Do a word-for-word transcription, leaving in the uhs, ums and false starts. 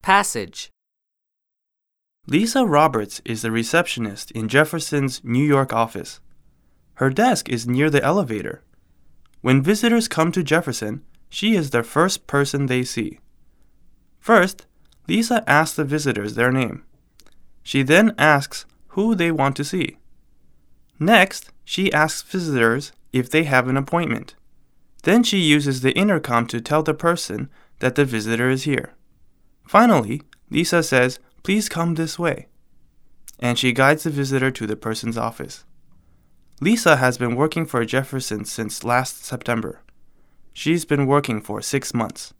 Passage. Lisa Roberts is the receptionist in Jefferson's New York office. Her desk is near the elevator. When visitors come to Jefferson, she is the first person they see. First, Lisa asks the visitors their name. She then asks who they want to see. Next, she asks visitors if they have an appointment. Then she uses the intercom to tell the person that the visitor is here. Finally, Lisa says, "Please come this way," and she guides the visitor to the person's office. Lisa has been working for Jefferson since last September. She's been working for six months.